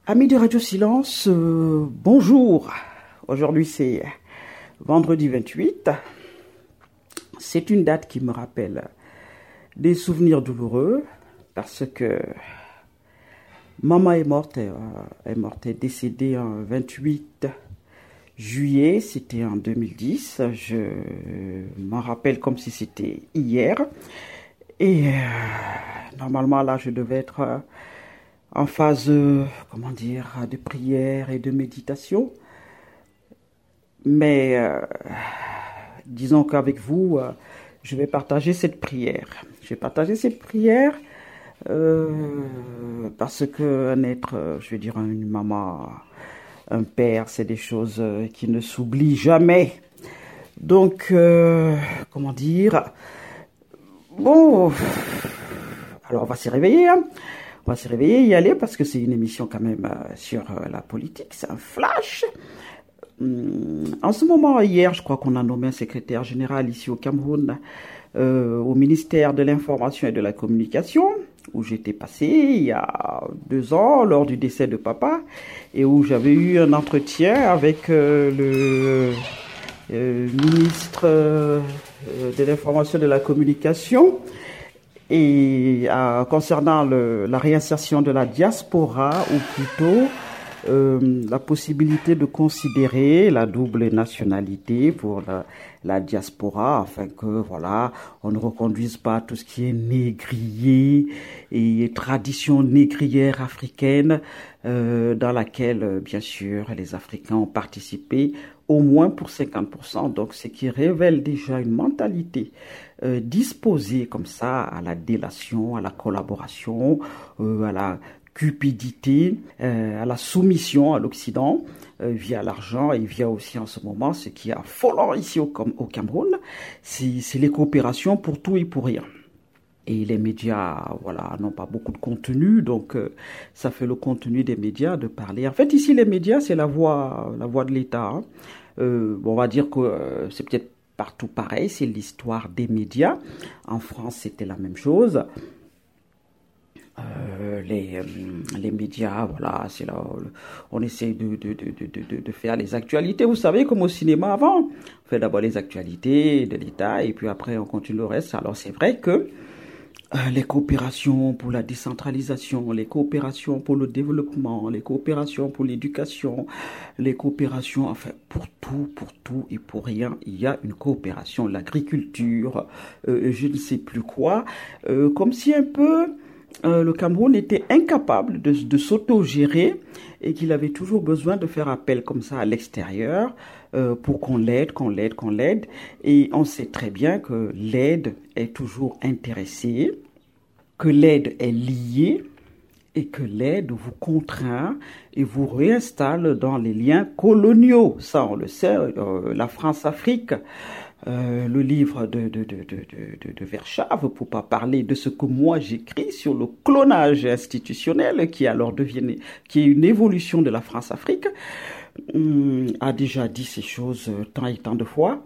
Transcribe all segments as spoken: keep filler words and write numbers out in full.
Amis de Radio Silence, euh, bonjour. Aujourd'hui c'est vendredi vingt-huit. C'est une date qui me rappelle des souvenirs douloureux parce que maman est morte, euh, est morte, est décédée en vingt-huit juillet, c'était en deux mille dix. Je m'en rappelle comme si c'était hier. Et euh, normalement là je devais être euh, en phase, euh, comment dire, de prière et de méditation. Mais euh, disons qu'avec vous, euh, je vais partager cette prière. Je vais partager cette prière euh, parce qu'un être, euh, je vais dire une maman, un père, c'est des choses euh, qui ne s'oublient jamais. Donc, euh, comment dire, bon, alors on va se réveiller, hein. On va se réveiller, y aller, parce que c'est une émission quand même euh, sur euh, la politique, c'est un flash. Hum, en ce moment, hier, je crois qu'on a nommé un secrétaire général ici au Cameroun, euh, au ministère de l'Information et de la Communication, où j'étais passé il y a deux ans, lors du décès de papa, et où j'avais eu un entretien avec euh, le euh, ministre euh, de l'Information et de la Communication, et euh, concernant le, la réinsertion de la diaspora, ou plutôt euh, la possibilité de considérer la double nationalité pour la, la diaspora, afin que voilà, on ne reconduise pas tout ce qui est négrier et tradition négrière africaine, euh, dans laquelle, euh, bien sûr, les Africains ont participé au moins pour cinquante pour cent, donc ce qui révèle déjà une mentalité euh, disposée comme ça à la délation, à la collaboration, euh, à la cupidité, euh, à la soumission à l'Occident euh, via l'argent et via aussi en ce moment ce qui est affolant ici au, au Cameroun, c'est, c'est les coopérations pour tout et pour rien. Et les médias, voilà, n'ont pas beaucoup de contenu, donc euh, ça fait le contenu des médias de parler. En fait, ici, les médias, c'est la voix, la voix de l'État. Hein. Euh, bon, on va dire que euh, c'est peut-être partout pareil, c'est l'histoire des médias. En France, c'était la même chose. Euh, les, euh, les médias, voilà, c'est là, on essaie de, de, de, de, de faire les actualités. Vous savez, comme au cinéma avant, on fait d'abord les actualités de l'État et puis après on continue le reste. Alors c'est vrai que Euh, les coopérations pour la décentralisation, les coopérations pour le développement, les coopérations pour l'éducation, les coopérations, enfin, pour tout, pour tout et pour rien, il y a une coopération. L'agriculture, euh, je ne sais plus quoi, euh, comme si un peu euh, le Cameroun était incapable de, de s'auto-gérer et qu'il avait toujours besoin de faire appel comme ça à l'extérieur euh, pour qu'on l'aide, qu'on l'aide, qu'on l'aide. Et on sait très bien que l'aide est toujours intéressée, que l'aide est liée et que l'aide vous contraint et vous réinstalle dans les liens coloniaux. Ça, on le sait, euh, la France-Afrique, euh, le livre de, de, de, de, de, de Verschave, pour pas parler de ce que moi j'écris sur le clonage institutionnel, qui alors devient, qui est une évolution de la France-Afrique, hum, a déjà dit ces choses tant et tant de fois,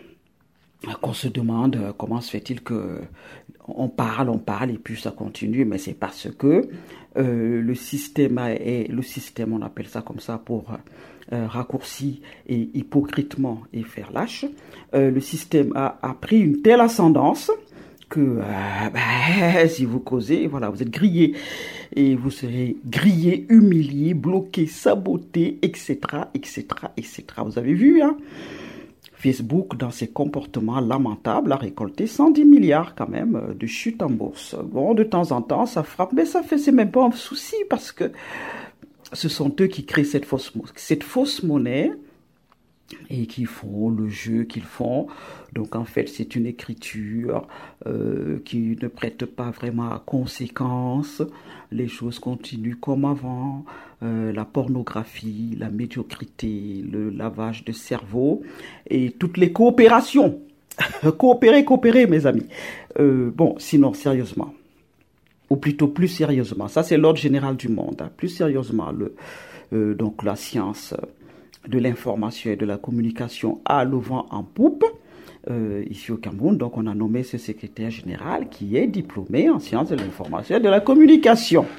qu'on se demande comment se fait-il que on parle, on parle et puis ça continue, mais c'est parce que euh, le système est le système, on appelle ça comme ça pour euh, raccourci et hypocritement et faire lâche. Euh, le système a, a pris une telle ascendance que euh, bah, si vous causez, voilà, vous êtes grillé et vous serez grillé, humilié, bloqué, saboté, et cetera, et cetera, et cetera. Vous avez vu, hein? Facebook, dans ses comportements lamentables, a récolté cent dix milliards quand même de chute en bourse. Bon, de temps en temps, ça frappe, mais ça fait, c'est même pas un souci parce que ce sont eux qui créent cette fausse, cette fausse monnaie et qui font le jeu qu'ils font. Donc en fait, c'est une écriture euh, qui ne prête pas vraiment à conséquence. Les choses continuent comme avant. Euh, la pornographie, la médiocrité, le lavage de cerveau et toutes les coopérations. coopérer, coopérer, mes amis. Euh, bon, sinon, sérieusement, ou plutôt plus sérieusement, ça c'est l'ordre général du monde. Hein. Plus sérieusement, le, euh, donc la science de l'information et de la communication a le vent en poupe. Euh, ici au Cameroun, donc on a nommé ce secrétaire général qui est diplômé en sciences de l'information et de la communication.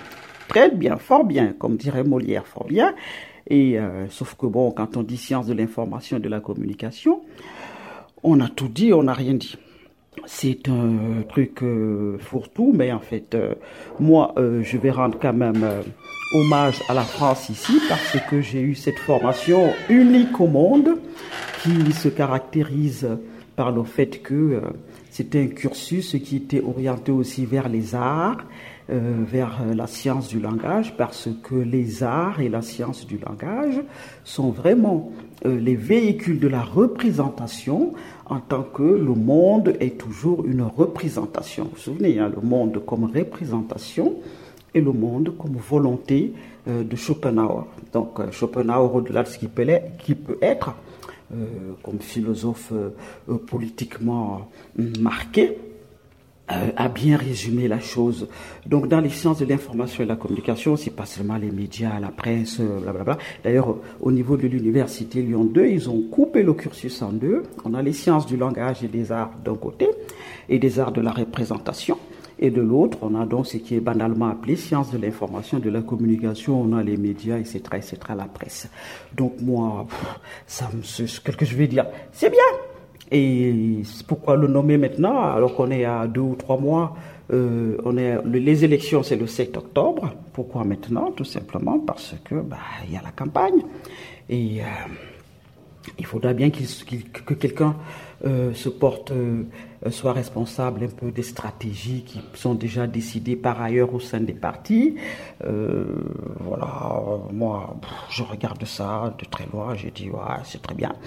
très bien, fort bien, comme dirait Molière, fort bien. Et euh, sauf que bon, quand on dit science de l'information et de la communication, on a tout dit, on n'a rien dit. C'est un truc euh, fourre-tout, mais en fait, euh, moi, euh, je vais rendre quand même euh, hommage à la France ici, parce que j'ai eu cette formation unique au monde, qui se caractérise par le fait que euh, c'était un cursus qui était orienté aussi vers les arts, euh, vers la science du langage, parce que les arts et la science du langage sont vraiment euh, les véhicules de la représentation, en tant que le monde est toujours une représentation. Vous vous souvenez, hein, le monde comme représentation et le monde comme volonté euh, de Schopenhauer. Donc euh, Schopenhauer, au-delà de ce qu'il peut, qui peut être, euh, comme philosophe euh, politiquement marqué, Euh, a bien résumé la chose. Donc, dans les sciences de l'information et de la communication, c'est pas seulement les médias, la presse, blablabla. D'ailleurs, au niveau de l'université Lyon deux, ils ont coupé le cursus en deux. On a les sciences du langage et des arts d'un côté, et des arts de la représentation. Et de l'autre, on a donc ce qui est banalement appelé sciences de l'information et de la communication. On a les médias, et cetera, et cetera, la presse. Donc, moi, ça me, ce que je vais dire, c'est bien. Et pourquoi le nommer maintenant, alors qu'on est à deux ou trois mois, euh, on est, les élections c'est le sept octobre. Pourquoi maintenant? Tout simplement parce que bah, y a la campagne. Et euh, il faudra bien qu'il, qu'il, que quelqu'un euh, se porte, euh, soit responsable un peu des stratégies qui sont déjà décidées par ailleurs au sein des partis. Euh, voilà, moi, je regarde ça de très loin, j'ai dit, ouais, c'est très bien.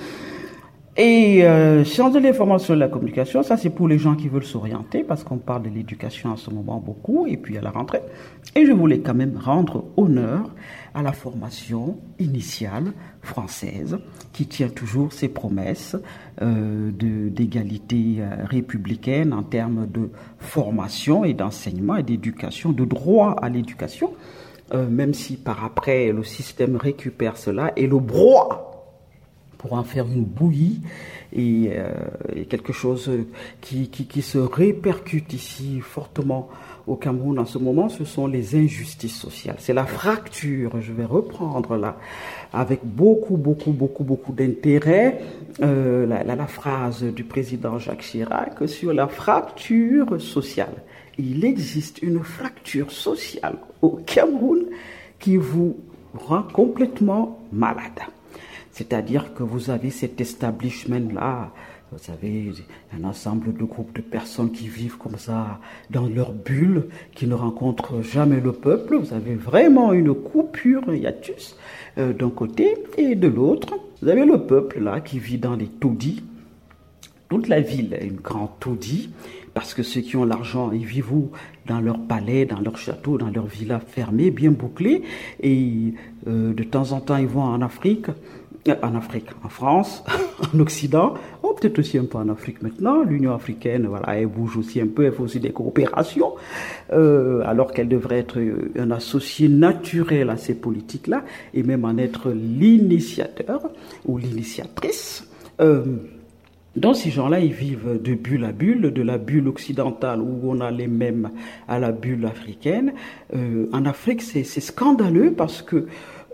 Et euh, sciences de l'information et de la communication, ça c'est pour les gens qui veulent s'orienter, parce qu'on parle de l'éducation en ce moment beaucoup, et puis à la rentrée. Et je voulais quand même rendre honneur à la formation initiale française, qui tient toujours ses promesses euh, de, d'égalité euh, républicaine en termes de formation et d'enseignement et d'éducation, de droit à l'éducation, euh, même si par après le système récupère cela et le broie pour en faire une bouillie et, euh, et quelque chose qui, qui, qui se répercute ici fortement au Cameroun en ce moment, ce sont les injustices sociales. C'est la fracture, je vais reprendre là, avec beaucoup, beaucoup, beaucoup, beaucoup d'intérêt, euh, la, la, la phrase du président Jacques Chirac sur la fracture sociale. Il existe une fracture sociale au Cameroun qui vous rend complètement malade. C'est-à-dire que vous avez cet establishment-là, vous savez, un ensemble de groupes de personnes qui vivent comme ça dans leur bulle, qui ne rencontrent jamais le peuple. Vous avez vraiment une coupure, un hiatus, euh, d'un côté, et de l'autre, vous avez le peuple là qui vit dans les taudis. Toute la ville est une grande taudis, parce que ceux qui ont l'argent, ils vivent dans leur palais, dans leur château, dans leur villa fermée, bien bouclée, et euh, de temps en temps, ils vont en Afrique, en Afrique, en France, en Occident, ou peut-être aussi un peu en Afrique maintenant. L'Union africaine, voilà, elle bouge aussi un peu, elle fait aussi des coopérations, euh, alors qu'elle devrait être un associé naturel à ces politiques-là, et même en être l'initiateur ou l'initiatrice. Euh, Donc ces gens-là, ils vivent de bulle à bulle, de la bulle occidentale où on a les mêmes à la bulle africaine. Euh, en Afrique, c'est, c'est scandaleux parce que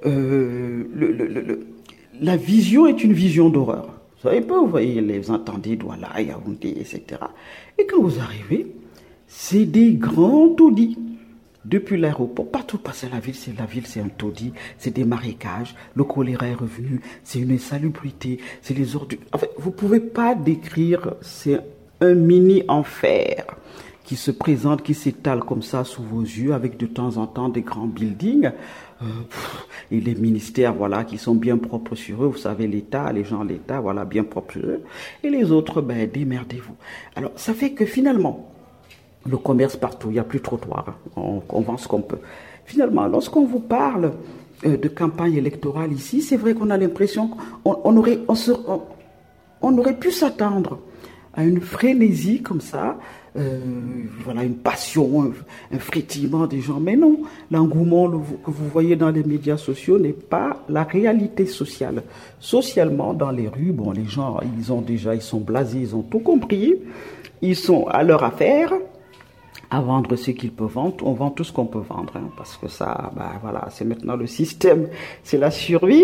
euh, le, le, le, la vision est une vision d'horreur. Vous savez pas, vous voyez, les entendez, Douala, Yaoundé, et cetera. Et quand vous arrivez, c'est des grands taudis. Depuis l'aéroport, partout passer la ville, c'est la ville, c'est un taudis, c'est des marécages, le choléra est revenu, c'est une insalubrité, c'est les ordures. En fait, vous pouvez pas décrire, c'est un mini enfer qui se présente, qui s'étale comme ça sous vos yeux, avec de temps en temps des grands buildings, euh, pff, et les ministères, voilà, qui sont bien propres sur eux. Vous savez, l'État, les gens de l'État, voilà, bien propres sur eux. Et les autres, ben, démerdez-vous. Alors, ça fait que finalement, le commerce partout, il n'y a plus de trottoir, on, on vend ce qu'on peut. Finalement, lorsqu'on vous parle euh, de campagne électorale ici, c'est vrai qu'on a l'impression qu'on on aurait, on se, on, on aurait pu s'attendre à une frénésie comme ça, euh, voilà, une passion, un, un frétillement des gens. Mais non, l'engouement le, que vous voyez dans les médias sociaux n'est pas la réalité sociale. Socialement, dans les rues, bon, les gens, ils ont déjà, ils sont blasés, ils ont tout compris, ils sont à leur affaire. à vendre ce qu'ils peuvent vendre. On vend tout ce qu'on peut vendre, hein, parce que ça, bah, voilà, c'est maintenant le système, c'est la survie.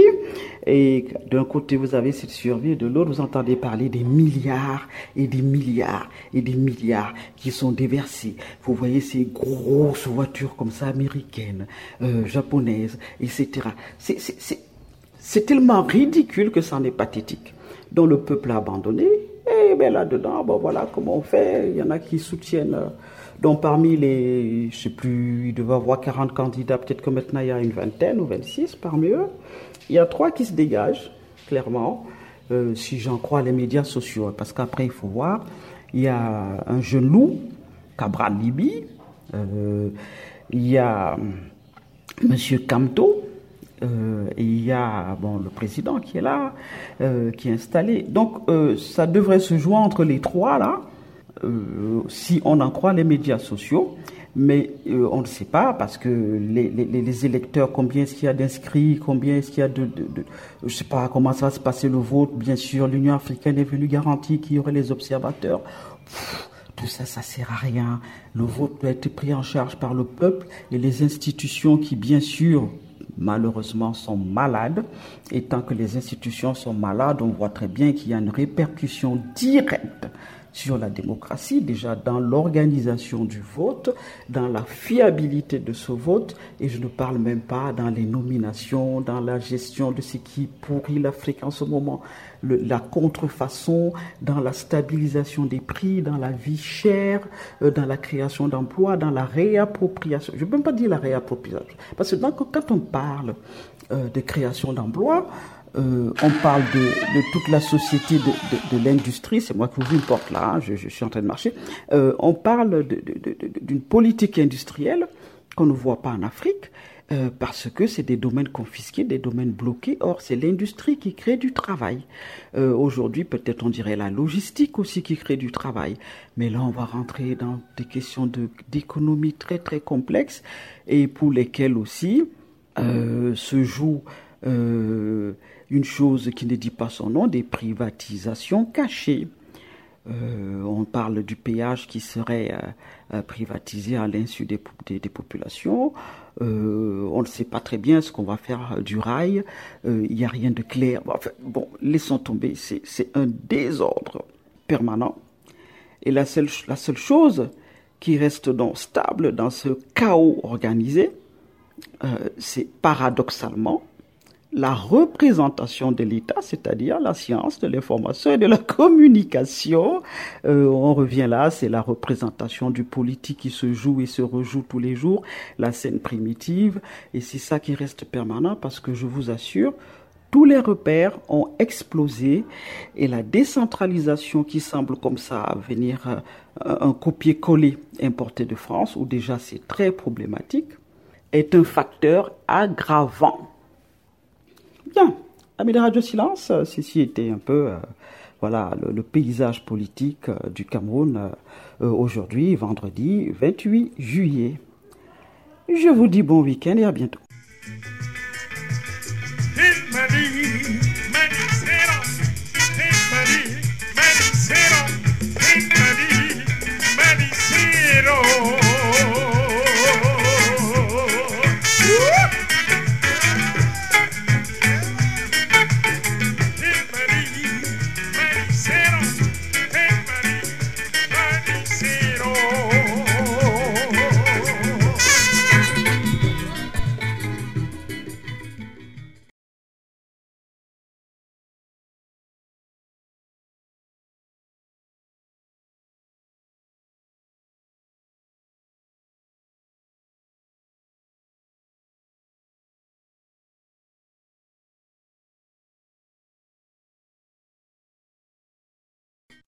Et d'un côté, vous avez cette survie, de l'autre, vous entendez parler des milliards et des milliards et des milliards qui sont déversés. Vous voyez ces grosses voitures comme ça, américaines, euh, japonaises, et cetera. C'est, c'est, c'est, c'est tellement ridicule que ça en est pathétique. Donc le peuple a abandonné. Et bien là-dedans, bon voilà comment on fait. Il y en a qui soutiennent. Euh, donc parmi les, je sais plus, il devait y avoir quarante candidats, peut-être que maintenant il y a une vingtaine ou vingt-six parmi eux. Il y a trois qui se dégagent, clairement, euh, si j'en crois les médias sociaux. Parce qu'après, il faut voir, il y a un jeune loup, Cabral Libi, euh, il y a Monsieur Kamto, euh, et il y a bon, le président qui est là, euh, qui est installé. Donc euh, ça devrait se jouer entre les trois là, euh, si on en croit les médias sociaux. Mais euh, on ne sait pas parce que les, les, les électeurs, combien est-ce qu'il y a d'inscrits, combien est-ce qu'il y a de, de, de... Je ne sais pas comment ça va se passer le vote. Bien sûr, l'Union africaine est venue garantir qu'il y aurait les observateurs. Pff, tout ça, ça sert à rien. Le vote doit être pris en charge par le peuple et les institutions qui, bien sûr, malheureusement, sont malades. Et tant que les institutions sont malades, on voit très bien qu'il y a une répercussion directe sur la démocratie, déjà dans l'organisation du vote, dans la fiabilité de ce vote, et je ne parle même pas dans les nominations, dans la gestion de ce qui pourrit l'Afrique en ce moment, le, la contrefaçon, dans la stabilisation des prix, dans la vie chère, euh, dans la création d'emplois, dans la réappropriation. Je ne peux même pas dire la réappropriation, parce que donc, quand on parle euh, de création d'emplois, Euh, on parle de, de toute la société de, de, de l'industrie, c'est moi qui vous importe là, hein, je, je suis en train de marcher. Euh, on parle de, de, de, d'une politique industrielle qu'on ne voit pas en Afrique, euh, parce que c'est des domaines confisqués, des domaines bloqués. Or, c'est l'industrie qui crée du travail. Euh, aujourd'hui, peut-être on dirait la logistique aussi qui crée du travail. Mais là, on va rentrer dans des questions de, d'économie très très complexes et pour lesquelles aussi euh, se joue euh, une chose qui ne dit pas son nom, des privatisations cachées. Euh, on parle du péage qui serait euh, privatisé à l'insu des, des, des populations. Euh, on ne sait pas très bien ce qu'on va faire du rail. Euh, il n'y a rien de clair. Bon, enfin, bon laissons tomber. C'est, c'est un désordre permanent. Et la seule, la seule chose qui reste donc stable dans ce chaos organisé, euh, c'est paradoxalement la représentation de l'État, c'est-à-dire la science de l'information et de la communication. Euh, on revient là, c'est la représentation du politique qui se joue et se rejoue tous les jours, la scène primitive, et c'est ça qui reste permanent parce que je vous assure, tous les repères ont explosé et la décentralisation qui semble comme ça venir euh, un copier-coller importé de France, où déjà c'est très problématique, est un facteur aggravant. Bien, amis de Radio Silence, ceci était un peu euh, voilà, le, le paysage politique euh, du Cameroun euh, aujourd'hui, vendredi vingt-huit juillet. Je vous dis bon week-end et à bientôt.